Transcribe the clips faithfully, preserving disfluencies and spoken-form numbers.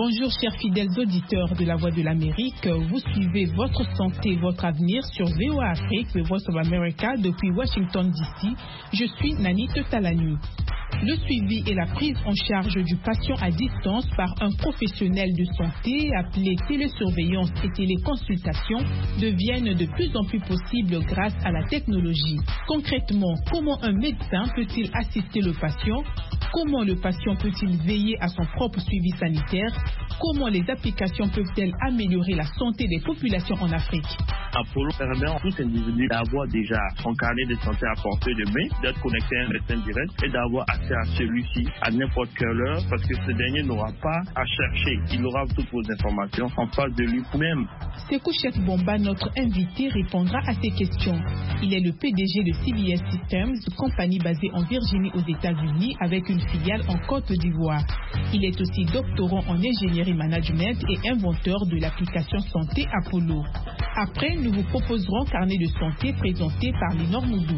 Bonjour chers fidèles auditeurs de la Voix de l'Amérique, vous suivez Votre Santé, Votre Avenir sur V O A Afrique, The Voice of America depuis Washington D C. Je suis Nani Tetalani. Le suivi et la prise en charge du patient à distance par un professionnel de santé appelé télésurveillance et téléconsultation deviennent de plus en plus possibles grâce à la technologie. Concrètement, comment un médecin peut-il assister le patient? Comment le patient peut-il veiller à son propre suivi sanitaire? Comment les applications peuvent-elles améliorer la santé des populations en Afrique? Apollo permet à tout individu d'avoir déjà son carnet de santé à portée de main, d'être connecté à un médecin direct et d'avoir accès à celui-ci à n'importe quelle heure parce que ce dernier n'aura pas à chercher. Il aura toutes vos informations en face de lui-même. Sékou Cheikh Bomba, notre invité, répondra à ces questions. Il est le P D G de C B S Systems, compagnie basée en Virginie aux États-Unis avec une filiale en Côte d'Ivoire. Il est aussi doctorant en ingénierie management et inventeur de l'application santé Apollo. Après, nous vous proposerons Carnet de santé présenté par Lénore Moudou.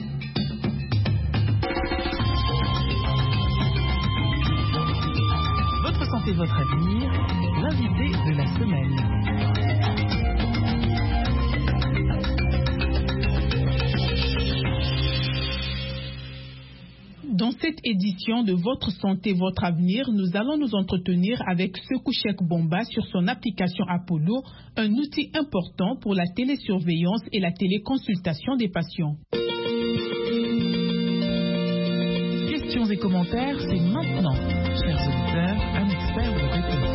Votre santé, votre avenir, l'invité de la semaine. Dans cette édition de Votre Santé, Votre Avenir, nous allons nous entretenir avec Sékou Cheikh Bomba sur son application Apollo, un outil important pour la télésurveillance et la téléconsultation des patients. Questions et commentaires, c'est maintenant. Chers auditeurs, un expert vous répond.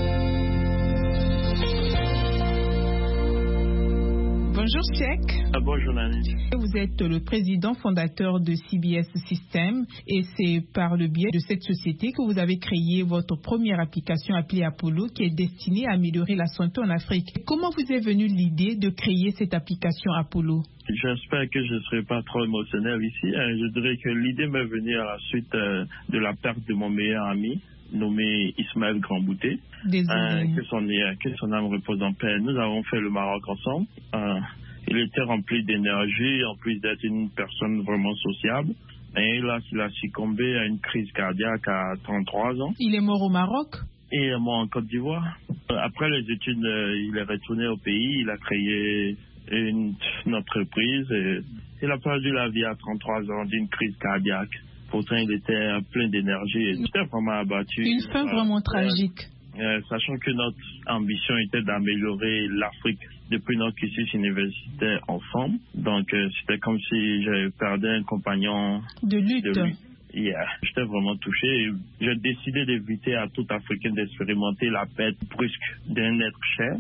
Bonjour Cheikh. Ah, bonjour Nani. Vous êtes le président fondateur de C B S Systems et c'est par le biais de cette société que vous avez créé votre première application appelée Apollo qui est destinée à améliorer la santé en Afrique. Comment vous est venue l'idée de créer cette application Apollo? J'espère que je ne serai pas trop émotionnel ici. Je dirais que l'idée m'est venue à la suite de la perte de mon meilleur ami, nommé Ismaël Grandbouté. Euh, que, son, que son âme repose en paix. Nous avons fait le Maroc ensemble. Euh, il était rempli d'énergie, en plus d'être une personne vraiment sociable. Et là, il a succombé à une crise cardiaque à trente-trois ans. Il est mort au Maroc? Et il est mort en Côte d'Ivoire. Après les études, il est retourné au pays. Il a créé une, une entreprise. Et il a perdu la vie à trente-trois ans d'une crise cardiaque. Pourtant, il était plein d'énergie et j'étais vraiment abattu. Une fin vraiment euh, tragique. Euh, sachant que notre ambition était d'améliorer l'Afrique depuis notre cursus universitaire ensemble. Donc, euh, c'était comme si j'avais perdu un compagnon de lutte. De lutte. Yeah. J'étais vraiment touché. J'ai décidé d'éviter à tout Africain d'expérimenter la perte brusque d'un être cher.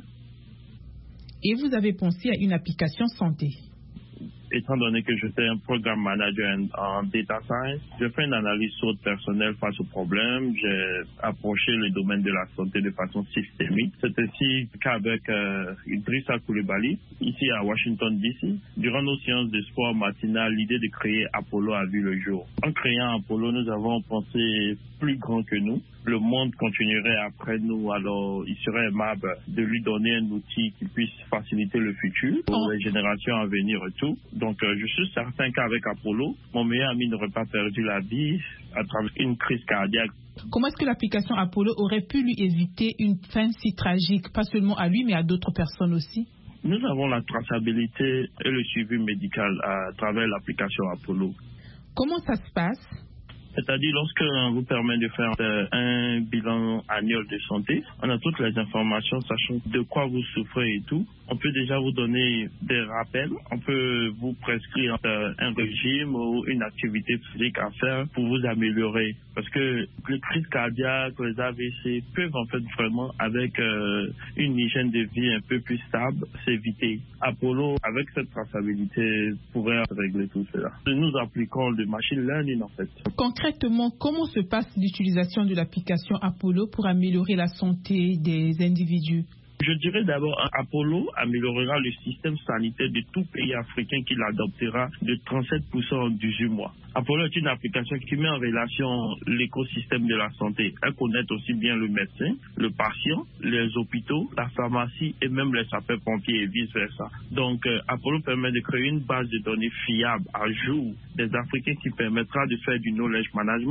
Et vous avez pensé à une application santé? Étant donné que j'étais un programme manager en data science, j'ai fait une analyse SWOT personnelle face au problème. J'ai approché le domaine de la santé de façon systémique. C'est ainsi qu'avec euh, Idrissa Coulibaly, ici à Washington D C, durant nos séances de sport matinales, l'idée de créer Apollo a vu le jour. En créant Apollo, nous avons pensé plus grand que nous. Le monde continuerait après nous, alors il serait aimable de lui donner un outil qui puisse faciliter le futur pour les générations à venir et tout. Donc euh, je suis certain qu'avec Apollo, mon meilleur ami n'aurait pas perdu la vie à travers une crise cardiaque. Comment est-ce que l'application Apollo aurait pu lui éviter une fin si tragique, pas seulement à lui mais à d'autres personnes aussi? Nous avons la traçabilité et le suivi médical à travers l'application Apollo. Comment ça se passe? C'est-à-dire, lorsqu'on vous permet de faire euh, un bilan annuel de santé, on a toutes les informations, sachant de quoi vous souffrez et tout. On peut déjà vous donner des rappels. On peut vous prescrire euh, un régime ou une activité physique à faire pour vous améliorer. Parce que les crises cardiaques, les A V C peuvent en fait vraiment, avec euh, une hygiène de vie un peu plus stable, s'éviter. Apollo, avec cette traçabilité, pourrait régler tout cela. Nous appliquons le machine learning en fait. Concrètement, comment se passe l'utilisation de l'application Apollo pour améliorer la santé des individus? Je dirais d'abord, Apollo améliorera le système sanitaire de tout pays africain qui l'adoptera de trente-sept pour cent en dix-huit mois. Apollo est une application qui met en relation l'écosystème de la santé. Elle connecte aussi bien le médecin, le patient, les hôpitaux, la pharmacie et même les sapeurs-pompiers et vice-versa. Donc, euh, Apollo permet de créer une base de données fiable à jour des Africains qui permettra de faire du knowledge management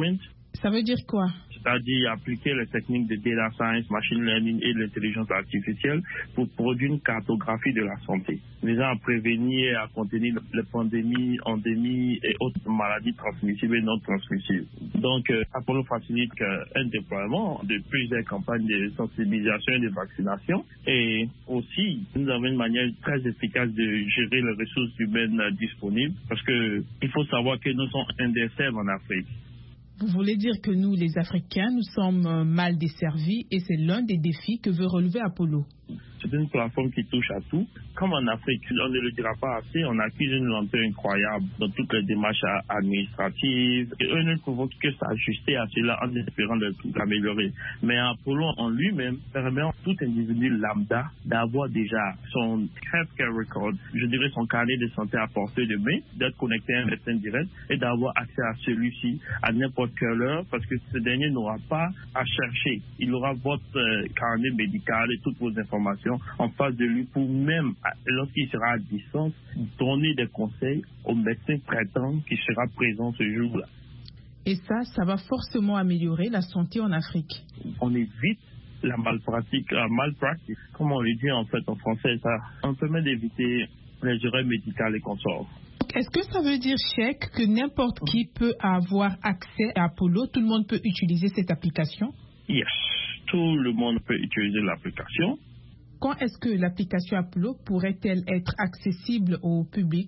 Ça veut dire quoi? C'est-à-dire appliquer les techniques de data science, machine learning et de l'intelligence artificielle pour produire une cartographie de la santé, visant à prévenir et à contenir les pandémies, endémies et autres maladies transmissibles et non transmissibles. Donc, euh, Apollo facilite euh, un déploiement de plusieurs campagnes de sensibilisation et de vaccination. Et aussi, nous avons une manière très efficace de gérer les ressources humaines euh, disponibles, parce que il faut savoir que nous sommes indécents en Afrique. Vous voulez dire que nous, les Africains, nous sommes mal desservis et c'est l'un des défis que veut relever Apollo. C'est une plateforme qui touche à tout. Comme en Afrique, on ne le dira pas assez, on accuse une lenteur incroyable dans toutes les démarches administratives. Et eux ne pouvons que s'ajuster à cela en espérant l'améliorer. Mais Apollo en lui-même permet à tout individu lambda d'avoir déjà son healthcare record, je dirais son carnet de santé à portée de main, d'être connecté à un médecin direct et d'avoir accès à celui-ci à n'importe quelle heure, parce que ce dernier n'aura pas à chercher. Il aura votre euh, carnet médical et toutes vos informations en face de lui pour même, lorsqu'il sera à distance, donner des conseils au médecin traitant qui sera présent ce jour-là. Et ça, ça va forcément améliorer la santé en Afrique. On évite la malpratique, la malpratique, comme on le dit en fait en français, ça, on permet d'éviter les erreurs médicales et consorts. Est-ce que ça veut dire, Cheikh, que n'importe qui peut avoir accès à Apollo, tout le monde peut utiliser cette application? Yes, tout le monde peut utiliser l'application. Quand est-ce que l'application Apollo pourrait-elle être accessible au public?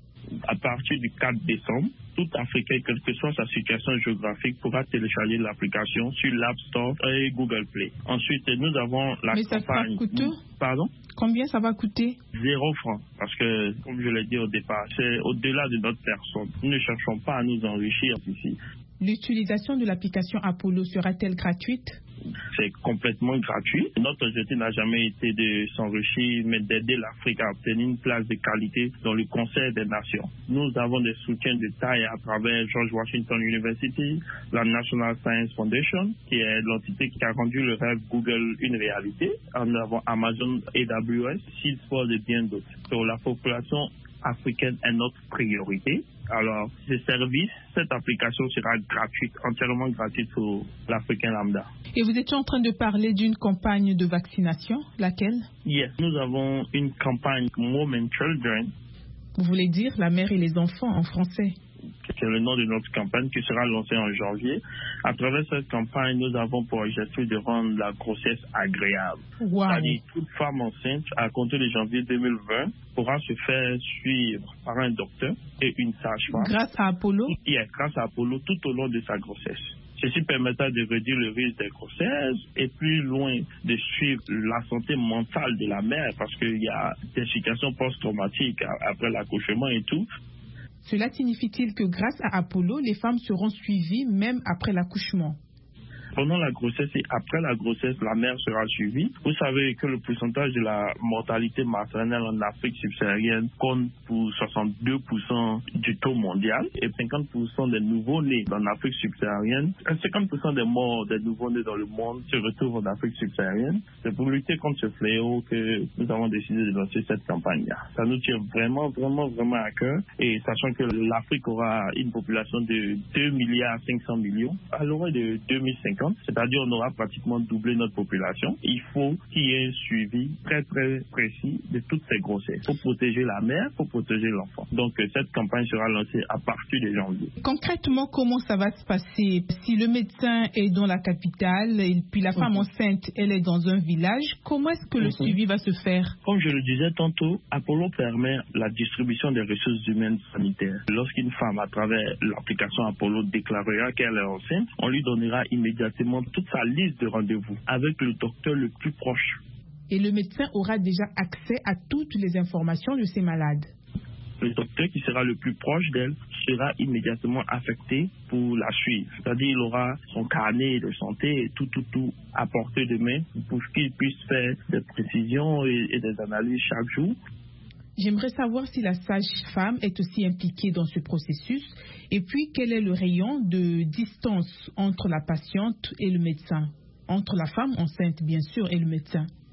À partir du quatre décembre, tout Africain, quelle que soit sa situation géographique, pourra télécharger l'application sur l'App Store et Google Play. Ensuite, nous avons la Mais ça campagne... sera coûteux? Pardon? Combien ça va coûter? Zéro franc. Parce que, comme je l'ai dit au départ, c'est au-delà de notre personne. Nous ne cherchons pas à nous enrichir ici. L'utilisation de l'application Apollo sera-t-elle gratuite? C'est complètement gratuit. Notre objectif n'a jamais été de s'enrichir, mais d'aider l'Afrique à obtenir une place de qualité dans le concert des nations. Nous avons des soutiens de taille à travers George Washington University, la National Science Foundation, qui est l'entité qui a rendu le rêve Google une réalité. Nous avons Amazon A W S, Salesforce et bien d'autres. Sur la population africaine est notre priorité. Alors, ce service, cette application sera gratuite, entièrement gratuite pour l'Africain lambda. Et vous étiez en train de parler d'une campagne de vaccination, laquelle? Yes, nous avons une campagne Mom and Children. Vous voulez dire la mère et les enfants en français? C'est le nom de notre campagne qui sera lancée en janvier. À travers cette campagne, nous avons pour objectif de rendre la grossesse agréable. Wow. C'est-à-dire, toute femme enceinte, à compter de janvier deux mille vingt, pourra se faire suivre par un docteur et une sage-femme. Grâce à Apollo? Yeah, grâce à Apollo, tout au long de sa grossesse. Ceci permettra de réduire le risque des grossesses et plus loin de suivre la santé mentale de la mère, parce qu'il y a des situations post-traumatiques après l'accouchement et tout. Cela signifie-t-il que grâce à Apollo, les femmes seront suivies même après l'accouchement? Pendant la grossesse et après la grossesse, la mère sera suivie. Vous savez que le pourcentage de la mortalité maternelle en Afrique subsaharienne compte pour soixante-deux pour cent du taux mondial et cinquante pour cent des nouveaux-nés en Afrique subsaharienne. cinquante pour cent des morts des nouveaux-nés dans le monde se retrouvent en Afrique subsaharienne. C'est pour lutter contre ce fléau que nous avons décidé de lancer cette campagne-là. Ça nous tient vraiment, vraiment, vraiment à cœur. Et sachant que l'Afrique aura une population de deux milliards cinq cents millions à l'horizon de deux mille cinquante, c'est-à-dire on aura pratiquement doublé notre population. Il faut qu'il y ait un suivi très très précis de toutes ces grossesses. Il faut protéger la mère, il faut protéger l'enfant. Donc cette campagne sera lancée à partir de janvier. Concrètement, comment ça va se passer? Si le médecin est dans la capitale et puis la femme mm-hmm. enceinte, elle est dans un village, comment est-ce que le mm-hmm. suivi va se faire? Comme je le disais tantôt, Apollo permet la distribution des ressources humaines sanitaires. Lorsqu'une femme, à travers l'application Apollo, déclarera qu'elle est enceinte, on lui donnera immédiatement toute sa liste de rendez-vous avec le docteur le plus proche. Et le médecin aura déjà accès à toutes les informations de ses malades. Le docteur qui sera le plus proche d'elle sera immédiatement affecté pour la suivre. C'est-à-dire il aura son carnet de santé et tout, tout, tout à portée de main pour qu'il puisse faire des précisions et, et des analyses chaque jour. J'aimerais savoir si la sage-femme est aussi impliquée dans ce processus et puis quel est le rayon de distance entre la patiente et le médecin, entre la femme enceinte bien sûr et le médecin.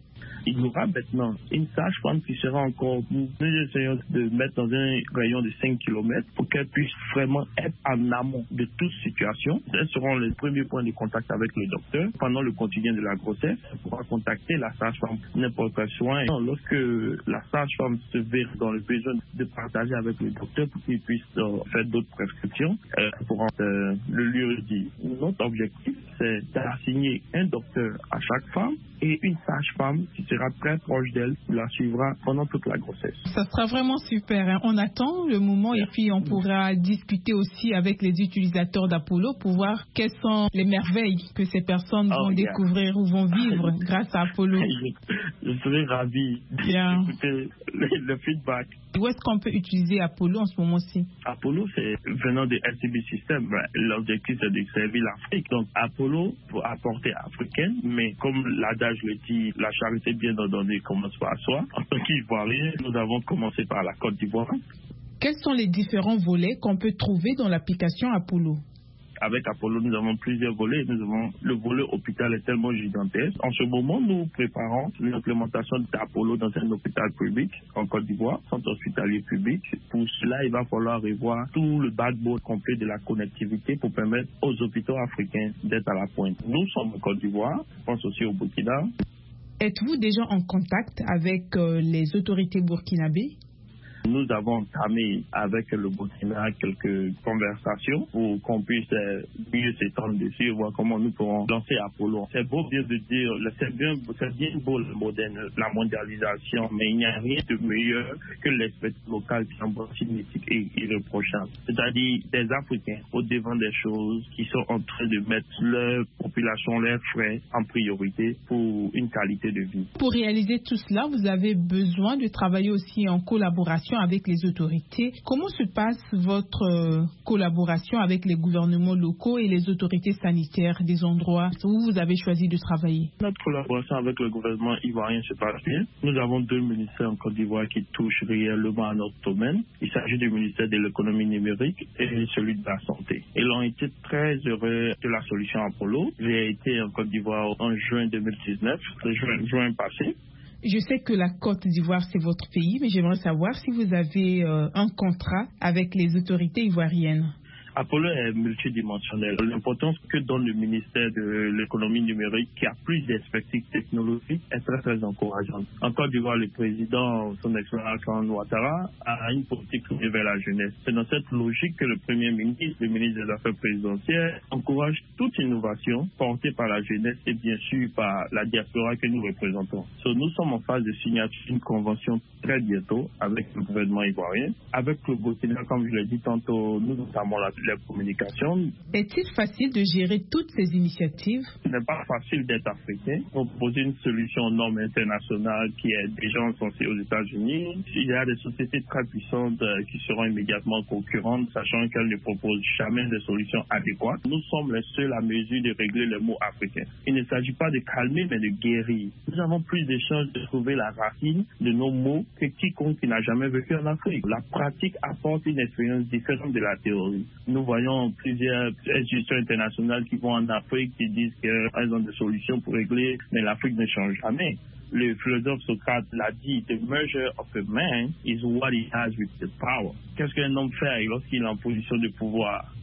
Il y aura maintenant une sage-femme qui sera encore, nous essayons de mettre dans un rayon de cinq kilomètres pour qu'elle puisse vraiment être en amont de toute situation. Elles seront les premiers points de contact avec le docteur. Pendant le quotidien de la grossesse, elle pourra contacter la sage-femme n'importe quel soin. Lorsque la sage-femme se verra dans le besoin de partager avec le docteur pour qu'il puisse euh, faire d'autres prescriptions, elle pourra euh, le lui redire. Notre objectif, c'est d'assigner un docteur à chaque femme et une sage-femme qui sera très proche d'elle, qui la suivra pendant toute la grossesse. Ça sera vraiment super. Hein. On attend le moment et puis on pourra discuter aussi avec les utilisateurs d'Apollo pour voir quelles sont les merveilles que ces personnes oh, vont yeah. découvrir ou vont vivre grâce à Apollo. Je, je serai ravi d'écouter le, le feedback. Où est-ce qu'on peut utiliser Apollo en ce moment-ci? Apollo, c'est venant de S C B System. L'objectif, c'est de servir l'Afrique. Donc, Apollo, pour apporter africaine, mais comme l'adage le dit, la charité bien ordonnée commence par soi. En tant qu'Ivoirien, nous avons commencé par la Côte d'Ivoire. Quels sont les différents volets qu'on peut trouver dans l'application Apollo? Avec Apollo, nous avons plusieurs volets. Nous avons le volet hôpital est tellement gigantesque. En ce moment, nous préparons l'implémentation d'Apollo dans un hôpital public en Côte d'Ivoire, centre hospitalier public. Pour cela, il va falloir revoir tout le backbone complet de la connectivité pour permettre aux hôpitaux africains d'être à la pointe. Nous sommes en Côte d'Ivoire, je pense aussi au Burkina. Êtes-vous déjà en contact avec euh, les autorités burkinabées? Nous avons entamé avec le Burkina quelques conversations pour qu'on puisse mieux s'étendre dessus et voir comment nous pourrons lancer Apollo. C'est beau bien de dire, c'est bien, c'est bien beau le moderne, la mondialisation, mais il n'y a rien de meilleur que l'expertise locale qui semble cinétique et irréprochable. C'est-à-dire des Africains au devant des choses qui sont en train de mettre leur population, leurs frais en priorité pour une qualité de vie. Pour réaliser tout cela, vous avez besoin de travailler aussi en collaboration avec les autorités. Comment se passe votre euh, collaboration avec les gouvernements locaux et les autorités sanitaires des endroits où vous avez choisi de travailler? Notre collaboration avec le gouvernement ivoirien se passe bien. Nous avons deux ministères en Côte d'Ivoire qui touchent réellement à notre domaine. Il s'agit du ministère de l'économie numérique et celui de la santé. Ils ont été très heureux de la solution Apollo. J'ai été en Côte d'Ivoire en juin deux mille dix-neuf, juin, juin passé. Je sais que la Côte d'Ivoire, c'est votre pays, mais j'aimerais savoir si vous avez euh, un contrat avec les autorités ivoiriennes. Apollo est multidimensionnel. L'importance que donne le ministère de l'économie numérique, qui a plus d'expertise technologique, est très très encourageante. En Côte d'Ivoire, le président, son excellence Ouattara, a une politique tournée vers la jeunesse. C'est dans cette logique que le Premier ministre, le ministre des Affaires présidentielles, encourage toute innovation portée par la jeunesse et bien sûr par la diaspora que nous représentons. So, nous sommes en phase de signature d'une convention très bientôt avec le gouvernement ivoirien. Avec le Burkina, comme je l'ai dit tantôt, nous entamons la la communication. Est-il facile de gérer toutes ces initiatives? Ce n'est pas facile d'être africain. Proposer une solution aux normes internationales qui est déjà censée aux États-Unis. Il y a des sociétés très puissantes qui seront immédiatement concurrentes, sachant qu'elles ne proposent jamais de solutions adéquates. Nous sommes les seuls à mesure de régler les mots africains. Il ne s'agit pas de calmer, mais de guérir. Nous avons plus de chances de trouver la racine de nos mots que quiconque qui n'a jamais vécu en Afrique. La pratique apporte une expérience différente de la théorie. Nous voyons plusieurs institutions internationales qui vont en Afrique, qui disent qu'elles ont des solutions pour régler, mais l'Afrique ne change jamais. Le philosophe Socrate l'a dit, the measure of a man is what he has with the power. Qu'est-ce qu'un homme fait lorsqu'il est en position de pouvoir?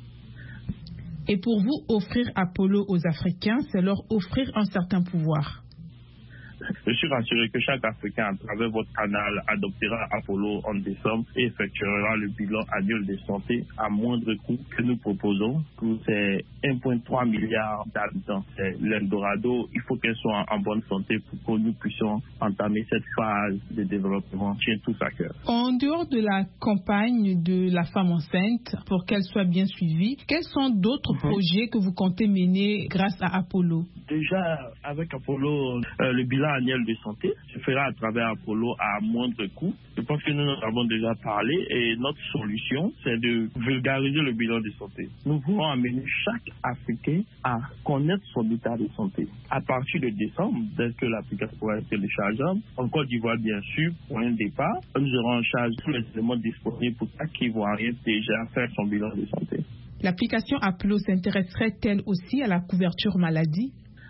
Et pour vous, offrir Apollo aux Africains, c'est leur offrir un certain pouvoir. Je suis rassuré que chaque Africain, à travers votre canal, adoptera Apollo en décembre et effectuera le bilan annuel de santé à moindre coût que nous proposons. C'est un virgule trois milliard d'habitants. C'est l'Eldorado. Il faut qu'elle soit en bonne santé pour que nous puissions entamer cette phase de développement. Tient tous à cœur. En dehors de la campagne de la femme enceinte, pour qu'elle soit bien suivie, quels sont d'autres mm-hmm. projets que vous comptez mener grâce à Apollo? Déjà, avec Apollo, euh, le bilan annuel de santé se fera à travers Apollo à moindre coût. Je pense que nous en avons déjà parlé et notre solution, c'est de vulgariser le bilan de santé. Nous voulons amener chaque Africain à connaître son état de santé. À partir de décembre, dès que l'application pourra être téléchargeable, en Côte d'Ivoire, bien sûr, pour un départ, nous aurons en charge tous les éléments disponibles pour chaque Ivoirien déjà faire son bilan de santé. L'application Apollo s'intéresserait-elle aussi à la couverture maladie?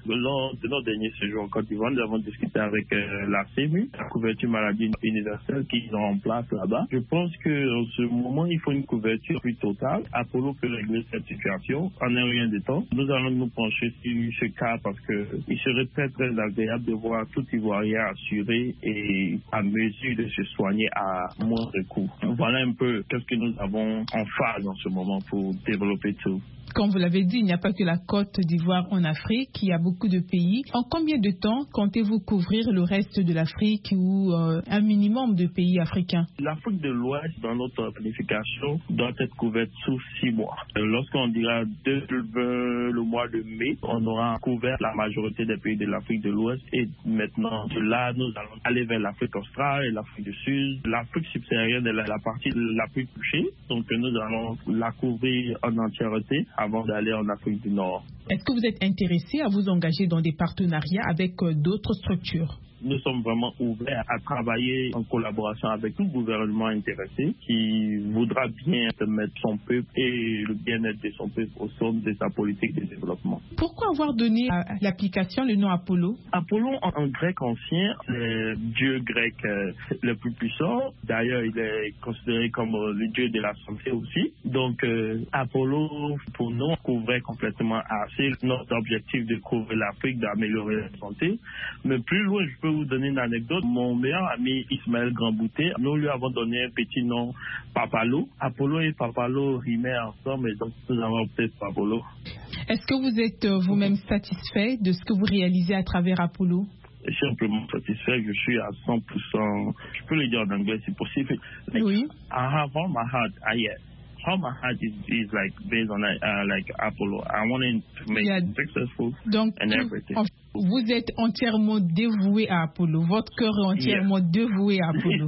Lors de notre dernier séjour en Côte d'Ivoire, nous avons discuté avec euh, la C M U, la couverture maladie universelle qu'ils ont en place là-bas. Je pense qu'en ce moment, il faut une couverture plus totale. Apollo peut régler cette situation en un rien de temps. Nous allons nous pencher sur ce cas parce qu'il serait très très agréable de voir tout Ivoirien assuré et à mesure de se soigner à moindre coût. Voilà un peu ce que nous avons en phase en ce moment pour développer tout. Comme vous l'avez dit, il n'y a pas que la Côte d'Ivoire en Afrique, il y a beaucoup de pays. En combien de temps comptez-vous couvrir le reste de l'Afrique ou euh, un minimum de pays africains? L'Afrique de l'Ouest, dans notre planification, doit être couverte sous six mois. Lorsqu'on dira de, le, le mois de mai, on aura couvert la majorité des pays de l'Afrique de l'Ouest et maintenant, de là, nous allons aller vers l'Afrique australe et l'Afrique du Sud. L'Afrique subsaharienne est la, la partie la plus touchée, donc nous allons la couvrir en entièreté avant d'aller en Afrique du Nord. Est-ce que vous êtes intéressé à vous engager dans des partenariats avec euh, d'autres structures? Nous sommes vraiment ouverts à travailler en collaboration avec tout gouvernement intéressé qui voudra bien mettre son peuple et le bien-être de son peuple au centre de sa politique de développement. Pourquoi avoir donné à l'application le nom Apollo? Apollo, en, en grec ancien, c'est le dieu grec euh, le plus puissant. D'ailleurs, il est considéré comme euh, le dieu de la santé aussi. Donc, euh, Apollo, pour nous, couvrait complètement assez notre objectif de couvrir l'Afrique, d'améliorer la santé. Mais plus loin, je peux vous donner une anecdote. Mon meilleur ami Ismaël Grandbouté, nous lui avons donné un petit nom, Papalo. Apollo et Papalo rimaient ensemble et donc nous avons opté pour Apollo. Est-ce que vous êtes euh, vous-même satisfait de ce que vous réalisez à travers Apollo? Je suis simplement satisfait, je suis à cent pour cent, je peux le dire en anglais si possible. Like, oui. I have all my heart, I yes. How my heart is, is like based on uh, like Apollo. I wanted to make yeah. it successful Donc, and everything. En, vous êtes entièrement dévoué à Apollo. Votre cœur est entièrement yes. dévoué à Apollo.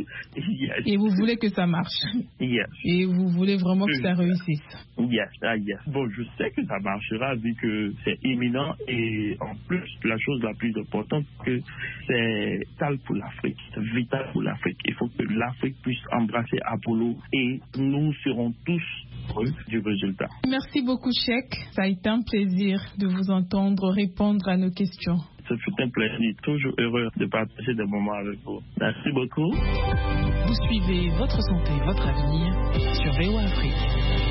Yes. Et vous voulez que ça marche. Yes. Et vous voulez vraiment que ça réussisse. Yes, ah, yes. Bon, je sais que ça marchera vu que c'est imminent et en plus, la chose la plus importante, c'est que c'est vital pour l'Afrique. C'est vital pour l'Afrique. Il faut que l'Afrique puisse embrasser Apollo et nous serons tous heureux du résultat. Merci beaucoup, Cheikh. Ça a été un plaisir de vous entendre répondre à nos questions. Ce fut un plaisir, toujours heureux de partager des moments avec vous. Merci beaucoup. Vous suivez Votre Santé, Votre Avenir sur V O A Afrique.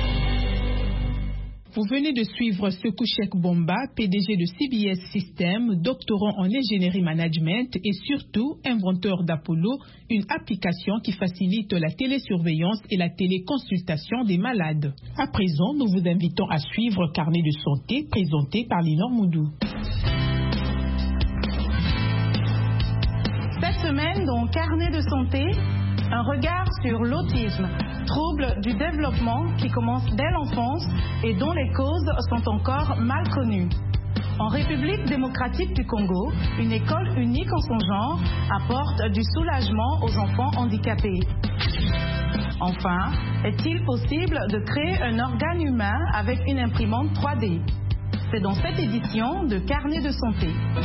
Vous venez de suivre Sekou Cheikh Bomba, P D G de C B S Systems, doctorant en ingénierie management et surtout inventeur d'Apollo, une application qui facilite la télésurveillance et la téléconsultation des malades. À présent, nous vous invitons à suivre Carnet de santé présenté par Linor Moudou. Cette semaine, dans Carnet de santé, un regard sur l'autisme, trouble du développement qui commence dès l'enfance et dont les causes sont encore mal connues. En République démocratique du Congo, une école unique en son genre apporte du soulagement aux enfants handicapés. Enfin, est-il possible de créer un organe humain avec une imprimante trois D? C'est dans cette édition de Carnet de santé.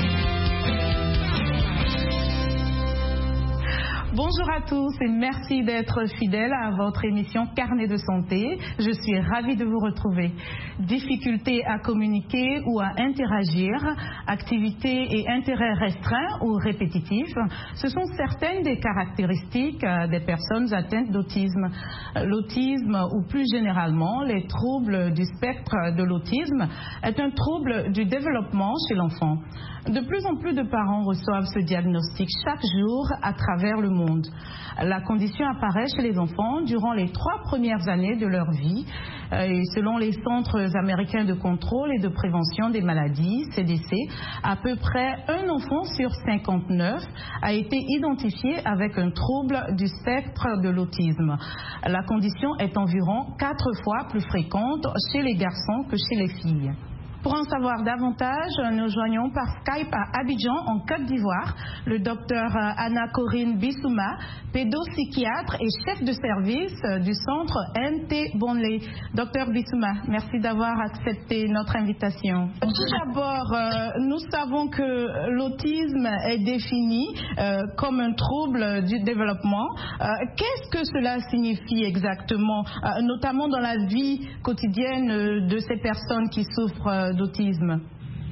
Bonjour à tous et merci d'être fidèles à votre émission Carnet de santé. Je suis ravie de vous retrouver. Difficultés à communiquer ou à interagir, activités et intérêts restreints ou répétitifs, ce sont certaines des caractéristiques des personnes atteintes d'autisme. L'autisme ou plus généralement les troubles du spectre de l'autisme est un trouble du développement chez l'enfant. De plus en plus de parents reçoivent ce diagnostic chaque jour à travers le monde. La condition apparaît chez les enfants durant les trois premières années de leur vie. Et selon les Centres américains de contrôle et de prévention des maladies, C D C, à peu près un enfant sur cinquante-neuf a été identifié avec un trouble du spectre de l'autisme. La condition est environ quatre fois plus fréquente chez les garçons que chez les filles. Pour en savoir davantage, nous joignons par Skype à Abidjan, en Côte d'Ivoire, le docteur Anna-Corinne Bissouma, pédopsychiatre et chef de service du centre N T Bonley. Docteur Bissouma, merci d'avoir accepté notre invitation. Tout d'abord, euh, nous savons que l'autisme est défini euh, comme un trouble du développement. Euh, qu'est-ce que cela signifie exactement, euh, notamment dans la vie quotidienne de ces personnes qui souffrent euh, d'autisme?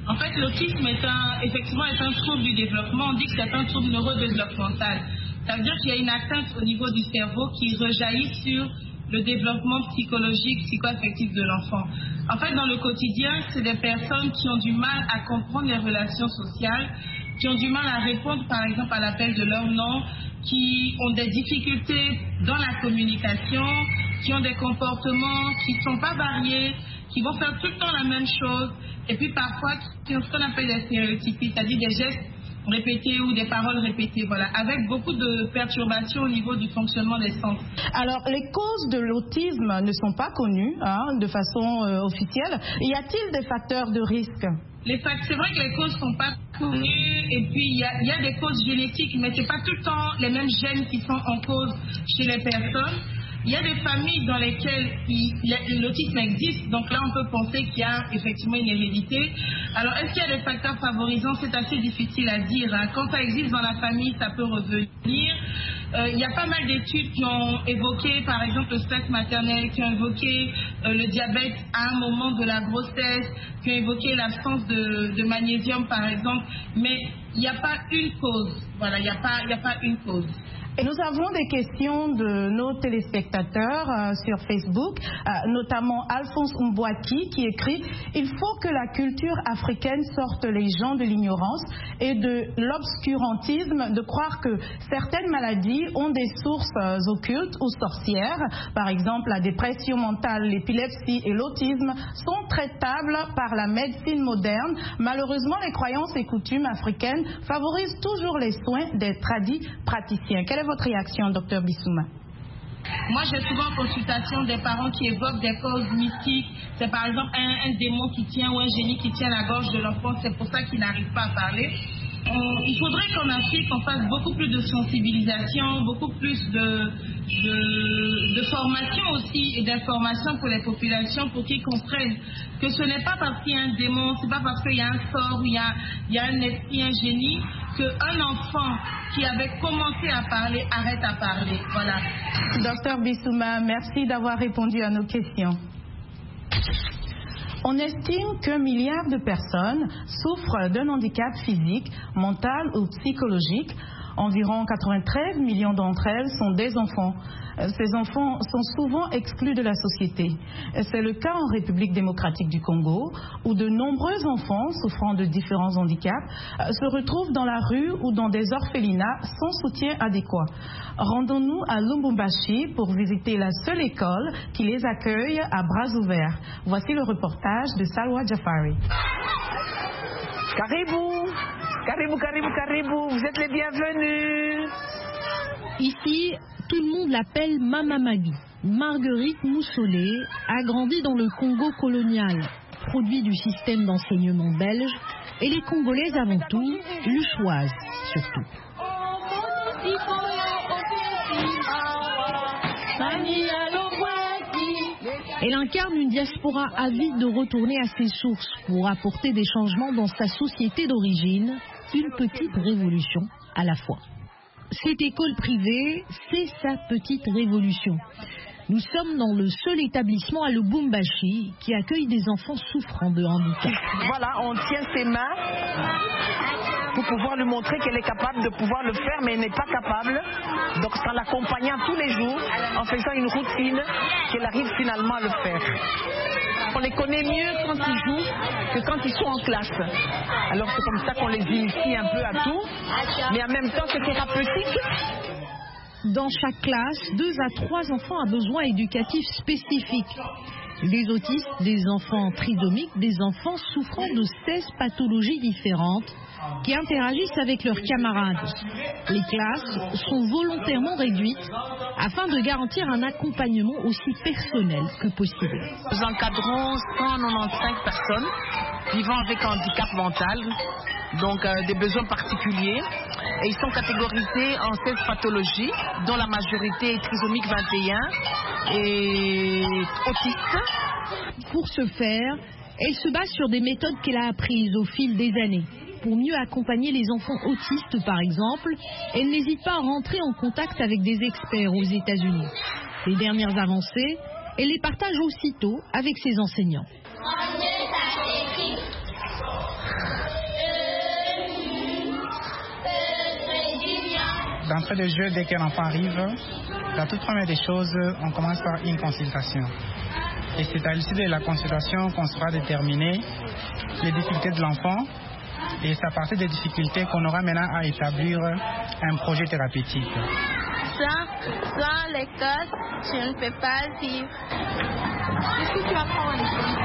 En fait, l'autisme est un, effectivement, est un trouble du développement. On dit que c'est un trouble neurodéveloppemental. Ça veut dire qu'il y a une atteinte au niveau du cerveau qui rejaillit sur le développement psychologique, psycho-affectif de l'enfant. En fait, dans le quotidien, c'est des personnes qui ont du mal à comprendre les relations sociales, qui ont du mal à répondre, par exemple, à l'appel de leur nom, qui ont des difficultés dans la communication, qui ont des comportements qui ne sont pas variés, qui vont faire tout le temps la même chose, et puis parfois qui ont ce qu'on appelle des stéréotypies, c'est-à-dire des gestes répétés ou des paroles répétées, voilà, avec beaucoup de perturbations au niveau du fonctionnement des sens. Alors, les causes de l'autisme ne sont pas connues hein, de façon euh, officielle. Y a-t-il des facteurs de risque? Les facteurs, c'est vrai que les causes ne sont pas connues, et puis il y, a, y a des causes génétiques, mais ce n'est pas tout le temps les mêmes gènes qui sont en cause chez les personnes. Il y a des familles dans lesquelles l'autisme existe, donc là on peut penser qu'il y a effectivement une hérédité. Alors est-ce qu'il y a des facteurs favorisants? C'est assez difficile à dire. Hein. Quand ça existe dans la famille, ça peut revenir. Euh, il y a pas mal d'études qui ont évoqué par exemple le stress maternel, qui ont évoqué euh, le diabète à un moment de la grossesse, qui ont évoqué l'absence de, de magnésium par exemple, mais il n'y a pas une cause. Voilà, il n'y a pas, il n'y a pas une cause. Et nous avons des questions de nos téléspectateurs euh, sur Facebook, euh, notamment Alphonse Mbouaki qui écrit « Il faut que la culture africaine sorte les gens de l'ignorance et de l'obscurantisme, de croire que certaines maladies ont des sources euh, occultes ou sorcières. Par exemple, la dépression mentale, l'épilepsie et l'autisme sont traitables par la médecine moderne. Malheureusement, les croyances et coutumes africaines favorisent toujours les soins des tradis praticiens. » Quelle est votre réaction, docteur Bissouma? Moi, j'ai souvent en consultation des parents qui évoquent des causes mystiques. C'est par exemple un, un démon qui tient ou un génie qui tient la gorge de l'enfant. C'est pour ça qu'il n'arrive pas à parler. On, il faudrait qu'en Afrique, on fasse beaucoup plus de sensibilisation, beaucoup plus de, de, de formation aussi et d'information pour les populations pour qu'ils comprennent que ce n'est pas parce qu'il y a un démon, c'est pas parce qu'il y a un sort ou il y a, il y a un esprit, un génie, qu'un enfant qui avait commencé à parler arrête à parler. Voilà. Docteur Bissouma, merci d'avoir répondu à nos questions. On estime qu'un milliard de personnes souffrent d'un handicap physique, mental ou psychologique. Environ quatre-vingt-treize millions d'entre elles sont des enfants. Ces enfants sont souvent exclus de la société. C'est le cas en République démocratique du Congo, où de nombreux enfants souffrant de différents handicaps se retrouvent dans la rue ou dans des orphelinats sans soutien adéquat. Rendons-nous à Lubumbashi pour visiter la seule école qui les accueille à bras ouverts. Voici le reportage de Salwa Jafari. Caribou, caribou, caribou, caribou, vous êtes les bienvenus. Ici, tout le monde l'appelle Mama Magui. Marguerite Moussolé a grandi dans le Congo colonial, produit du système d'enseignement belge, et les Congolaises avant tout, luchoises surtout. Elle incarne une diaspora avide de retourner à ses sources pour apporter des changements dans sa société d'origine, une petite révolution à la fois. Cette école privée, c'est sa petite révolution. Nous sommes dans le seul établissement à Lubumbashi qui accueille des enfants souffrant de handicap. Voilà, on tient ses mains pour pouvoir lui montrer qu'elle est capable de pouvoir le faire, mais elle n'est pas capable. Donc c'est en l'accompagnant tous les jours, en faisant une routine, qu'elle arrive finalement à le faire. On les connaît mieux quand ils jouent que quand ils sont en classe. Alors c'est comme ça qu'on les initie un peu à tout, mais en même temps c'est thérapeutique. Dans chaque classe, deux à trois enfants à besoins éducatifs spécifiques. Des autistes, des enfants trisomiques, des enfants souffrant de seize pathologies différentes qui interagissent avec leurs camarades. Les classes sont volontairement réduites afin de garantir un accompagnement aussi personnel que possible. Nous encadrons cent quatre-vingt-quinze personnes vivant avec un handicap mental, donc euh, des besoins particuliers, et ils sont catégorisés en seize pathologies, dont la majorité est trisomique vingt et un et autiste. Pour ce faire, elle se base sur des méthodes qu'elle a apprises au fil des années. Pour mieux accompagner les enfants autistes, par exemple, elle n'hésite pas à rentrer en contact avec des experts aux États-Unis. Les dernières avancées, elle les partage aussitôt avec ses enseignants. D'entrée de jeu, dès qu'un enfant arrive, la toute première des choses, on commence par une consultation. Et c'est à l'issue de la consultation qu'on saura déterminer les difficultés de l'enfant. Et c'est à partir des difficultés qu'on aura maintenant à établir un projet thérapeutique. Sans, sans l'école, je ne peux pas vivre. Qu'est-ce que tu apprends à l'école?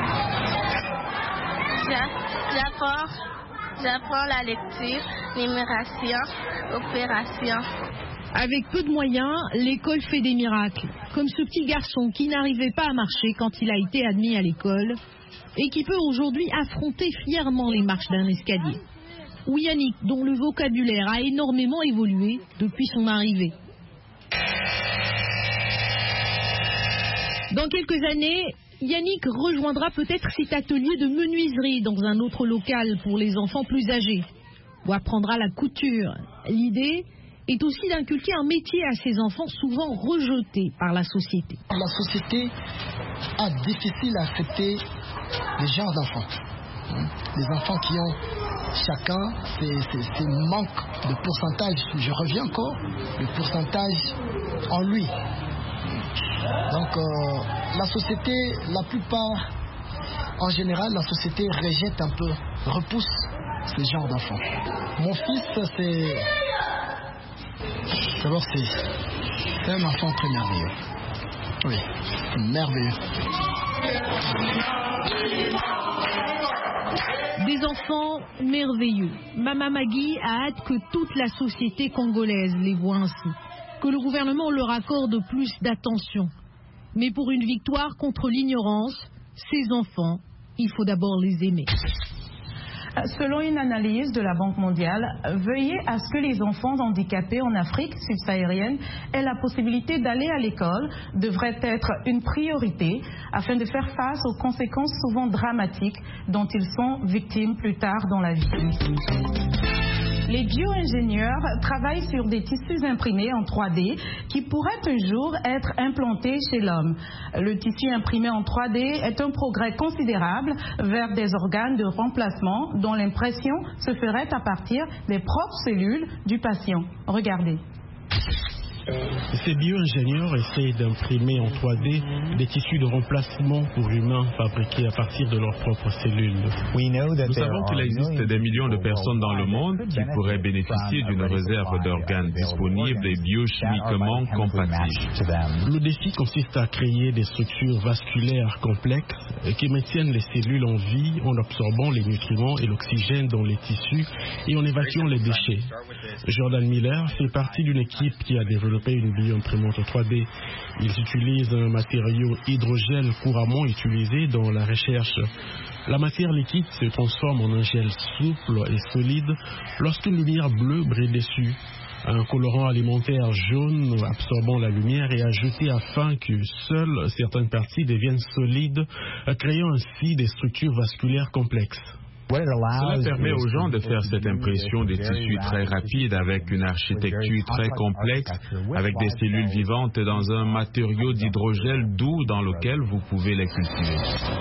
J'apprends, j'apprends la lecture, numération, opération. Avec peu de moyens, l'école fait des miracles. Comme ce petit garçon qui n'arrivait pas à marcher quand il a été admis à l'école et qui peut aujourd'hui affronter fièrement les marches d'un escalier. Ou Yannick, dont le vocabulaire a énormément évolué depuis son arrivée. Dans quelques années, Yannick rejoindra peut-être cet atelier de menuiserie dans un autre local pour les enfants plus âgés, ou apprendra la couture. L'idée est aussi d'inculquer un métier à ces enfants souvent rejetés par la société. La société a difficile à accepter les genres d'enfants. Les enfants qui ont chacun ces manques de pourcentage, je reviens encore, le pourcentage en lui. Donc euh, la société, la plupart, en général, la société rejette un peu, repousse ce genre d'enfants. Mon fils, c'est... D'abord, c'est un enfant très merveilleux. Oui, merveilleux. Des enfants merveilleux. Mama Magui a hâte que toute la société congolaise les voit ainsi, que le gouvernement leur accorde plus d'attention. Mais pour une victoire contre l'ignorance, ces enfants, il faut d'abord les aimer. Selon une analyse de la Banque mondiale, veuillez à ce que les enfants handicapés en Afrique subsaharienne aient la possibilité d'aller à l'école devrait être une priorité afin de faire face aux conséquences souvent dramatiques dont ils sont victimes plus tard dans la vie. Les bio-ingénieurs travaillent sur des tissus imprimés en trois D qui pourraient un jour être implantés chez l'homme. Le tissu imprimé en trois D est un progrès considérable vers des organes de remplacement dont l'impression se ferait à partir des propres cellules du patient. Regardez. Ces bio-ingénieurs essaient d'imprimer en trois D des tissus de remplacement pour humains fabriqués à partir de leurs propres cellules. Nous savons qu'il existe des millions de personnes dans le monde qui pourraient bénéficier d'une réserve d'organes disponibles et biochimiquement compatibles. Le défi consiste à créer des structures vasculaires complexes qui maintiennent les cellules en vie en absorbant les nutriments et l'oxygène dans les tissus et en évacuant les déchets. Jordan Miller fait partie d'une équipe qui a développé une bio-imprimante trois D. Ils utilisent un matériau hydrogel couramment utilisé dans la recherche. La matière liquide se transforme en un gel souple et solide lorsqu'une lumière bleue brille dessus. Un colorant alimentaire jaune absorbant la lumière est ajouté afin que seules certaines parties deviennent solides, créant ainsi des structures vasculaires complexes. Cela permet aux gens de faire cette impression des tissus très rapides avec une architecture très complexe, avec des cellules vivantes dans un matériau d'hydrogel doux dans lequel vous pouvez les cultiver.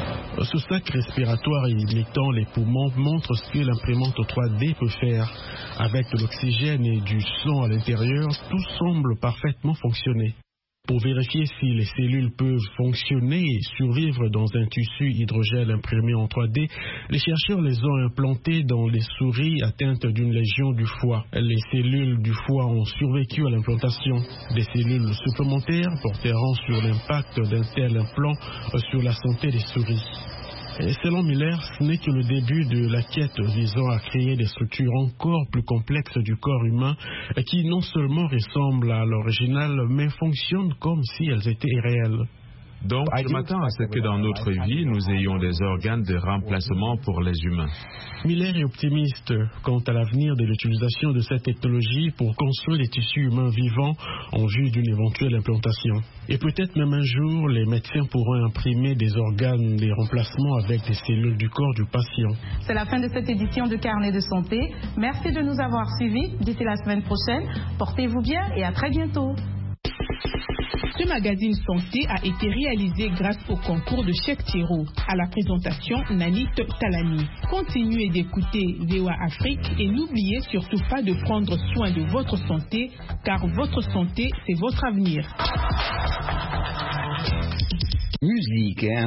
Ce sac respiratoire imitant les poumons montre ce que l'imprimante trois D peut faire. Avec de l'oxygène et du sang à l'intérieur, tout semble parfaitement fonctionner. Pour vérifier si les cellules peuvent fonctionner et survivre dans un tissu hydrogel imprimé en trois D, les chercheurs les ont implantés dans les souris atteintes d'une lésion du foie. Les cellules du foie ont survécu à l'implantation. Des cellules supplémentaires porteront sur l'impact d'un tel implant sur la santé des souris. Et selon Miller, ce n'est que le début de la quête visant à créer des structures encore plus complexes du corps humain qui non seulement ressemblent à l'original, mais fonctionnent comme si elles étaient réelles. Donc, je m'attends à ce que dans notre vie, nous ayons des organes de remplacement pour les humains. Miller est optimiste quant à l'avenir de l'utilisation de cette technologie pour construire des tissus humains vivants en vue d'une éventuelle implantation. Et peut-être même un jour, les médecins pourront imprimer des organes, des remplacements avec des cellules du corps du patient. C'est la fin de cette édition de Carnet de santé. Merci de nous avoir suivis. D'ici la semaine prochaine, portez-vous bien et à très bientôt. Ce magazine santé a été réalisé grâce au concours de Cheikh Thiro. À la présentation, Nanit Talani. Continuez d'écouter V O A Afrique et n'oubliez surtout pas de prendre soin de votre santé, car votre santé, c'est votre avenir. Musique, hein?